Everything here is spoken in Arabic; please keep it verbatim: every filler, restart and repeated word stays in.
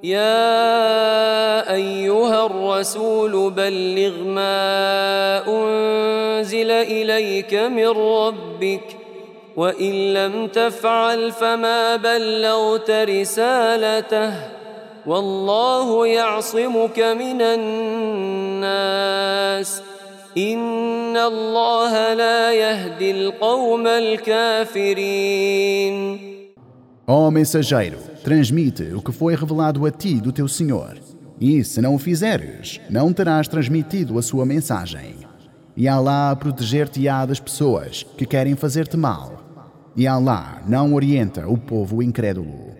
يا أيها الرسول بلغ ما أنزل إليك من ربك وإن لم تفعل فما بلغت رسالته والله يعصمك من الناس إن الله لا يهدي القوم الكافرين. Ó mensageiro, transmite o que foi revelado a ti do teu Senhor. E se não o fizeres, não terás transmitido a sua mensagem. E Allah proteger-te-á das pessoas que querem fazer-te mal. E Allah não orienta o povo incrédulo.